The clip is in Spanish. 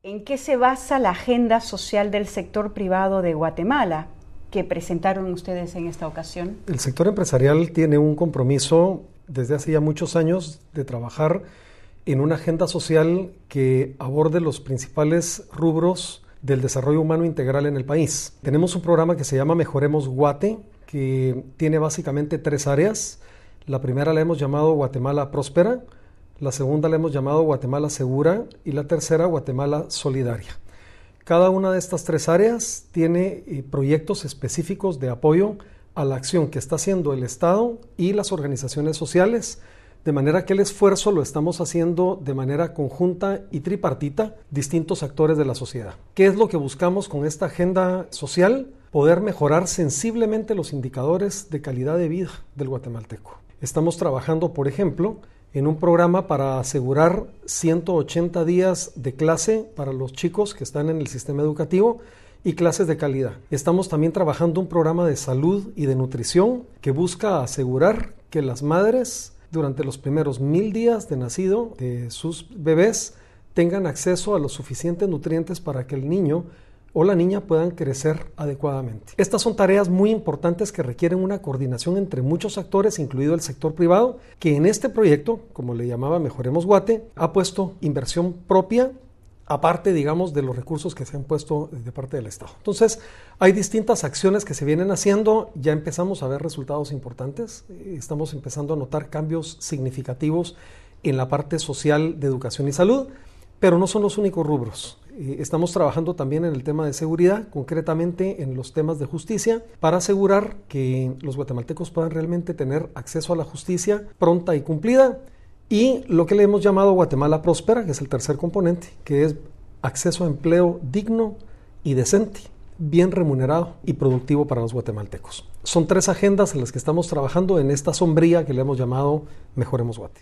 ¿En qué se basa la agenda social del sector privado de Guatemala que presentaron ustedes en esta ocasión? El sector empresarial tiene un compromiso desde hace ya muchos años de trabajar en una agenda social que aborde los principales rubros del desarrollo humano integral en el país. Tenemos un programa que se llama Mejoremos Guate, que tiene básicamente 3 áreas. La primera la hemos llamado Guatemala Próspera, la segunda la hemos llamado Guatemala Segura y la tercera Guatemala Solidaria. Cada una de estas 3 áreas tiene proyectos específicos de apoyo a la acción que está haciendo el Estado y las organizaciones sociales, de manera que el esfuerzo lo estamos haciendo de manera conjunta y tripartita, distintos actores de la sociedad. ¿Qué es lo que buscamos con esta agenda social? Poder mejorar sensiblemente los indicadores de calidad de vida del guatemalteco. Estamos trabajando, por ejemplo, en un programa para asegurar 180 días de clase para los chicos que están en el sistema educativo y clases de calidad. Estamos también trabajando un programa de salud y de nutrición que busca asegurar que las madres durante los primeros 1000 días de nacido de sus bebés tengan acceso a los suficientes nutrientes para que el niño o la niña puedan crecer adecuadamente. Estas son tareas muy importantes que requieren una coordinación entre muchos actores, incluido el sector privado, que en este proyecto, como le llamaba Mejoremos Guate, ha puesto inversión propia, aparte, digamos, de los recursos que se han puesto de parte del Estado. Entonces, hay distintas acciones que se vienen haciendo, ya empezamos a ver resultados importantes, estamos empezando a notar cambios significativos en la parte social de educación y salud, pero no son los únicos rubros. Estamos trabajando también en el tema de seguridad, concretamente en los temas de justicia, para asegurar que los guatemaltecos puedan realmente tener acceso a la justicia pronta y cumplida, y lo que le hemos llamado Guatemala Próspera, que es el tercer componente, que es acceso a empleo digno y decente, bien remunerado y productivo para los guatemaltecos. Son 3 agendas en las que estamos trabajando en esta sombría que le hemos llamado Mejoremos Guate.